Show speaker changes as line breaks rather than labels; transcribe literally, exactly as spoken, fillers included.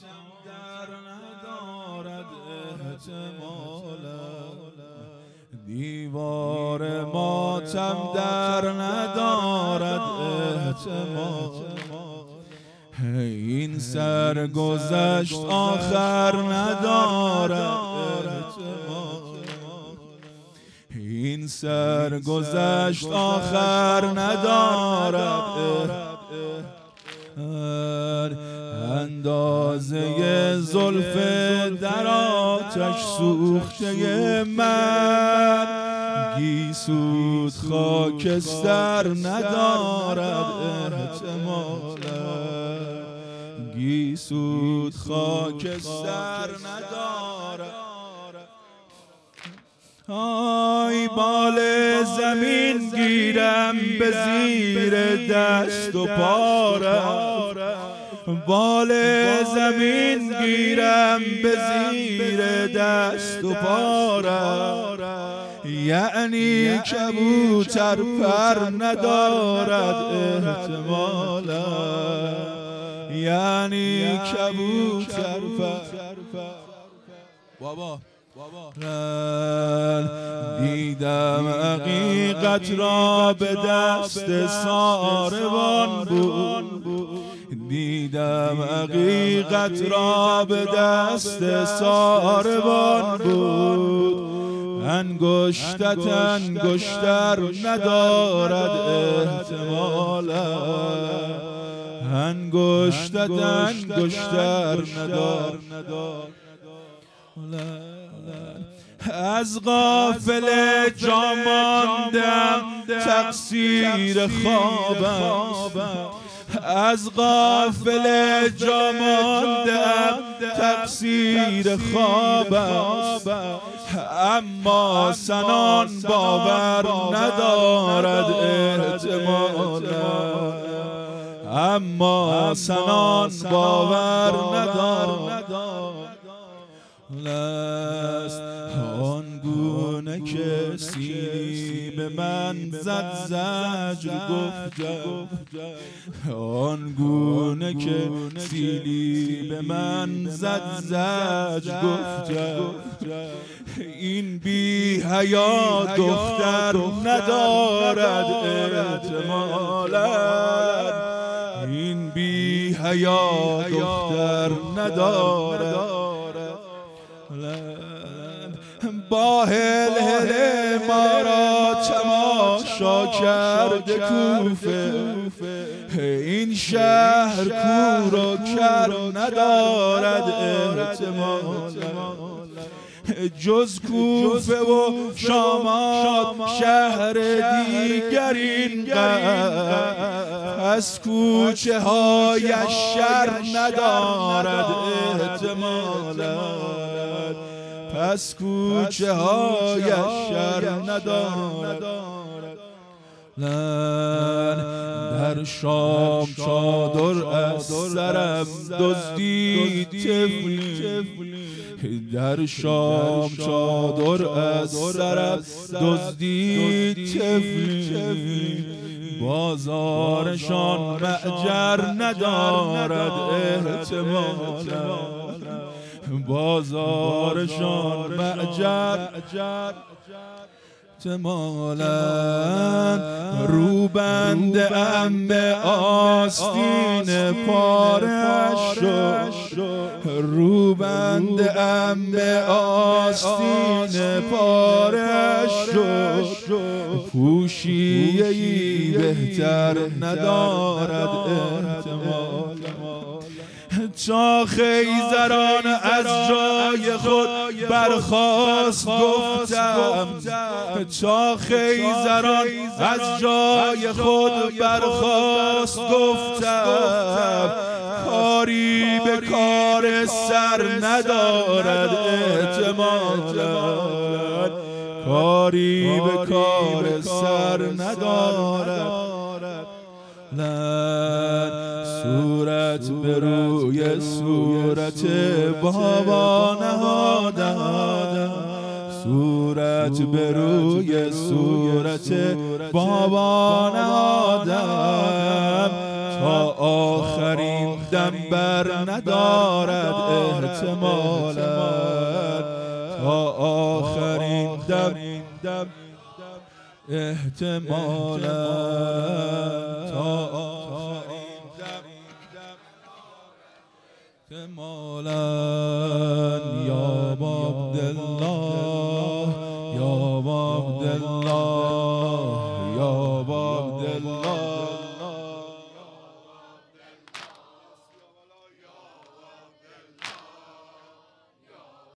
در ندارد احتمالا، دیوار ماتم در ندارد احتمالا، این سرگذشت آخر ندارد احتمالا، این سرگذشت آخر ندارد. اندازه زلف در آتش سوخته من، گیسوت خاکستر ندارد احتمالا، گیسوت خاکستر ندارد. آی بال زمین گیرم به زیر دست و پارم، بال زمین گیرم به زیر دست و پارم، یعنی کبوتر پر ندارد احتمالا، یعنی کبوتر پر. بابا دیدم حقیقت را به دست ساربان بود، دیدم حقیقت را به دست ساربان بود، انگشتت انگشتر ندارد احتمالا، انگشتت انگشتر ندارد. از غافل جا ماندم تقصیر خوابم، از غافل جا ماندم تقصیر خوابم، اما سنان باور ندارد احتمالا، اما سنان باور ندارد. لست آنگونه که سیلی به من زد زجر گفتم، آنگونه که سیلی به من زد زجر گفتم، این بی حیا دختر ندارد احتمالا، این بی حیا دختر ندارد. با هل هل ما را تماشا کرده کوفه، این شهر کور و کر ندارد احتمالا، جز کوفه و شامات شهر دیگر اینقدر، از کوچه هایش شر ندارد احتمالا، پس کوچه هایش شر ندارد. در شام چادر از سرم دزدید طفلی، در شام چادر از سرم دزدید طفلی، بازارشان معجر ندارد احتمالا، بازارشان معجر احتمالا، روبند ام به آستین پارش شد، روبند ام به آستین پارش شد، پوشیه‌ای بهتر ندارد احتمالا، تا خیزران از جای خود برخاست گفتم، تا خیزران از جای خود برخاست گفتم، کاری به کار سر ندارد احتمالا، کاری به کار سر ندارد. صورت به روی صورت بابا نهادم، صورت به روی صورت بابا نهادم، تا آخرین دم بر ندارد احتمالا، تا آخرین دم احتمالا، تا آخرین دم احتمالا. یا عبدالله یا عبدالله یا عبدالله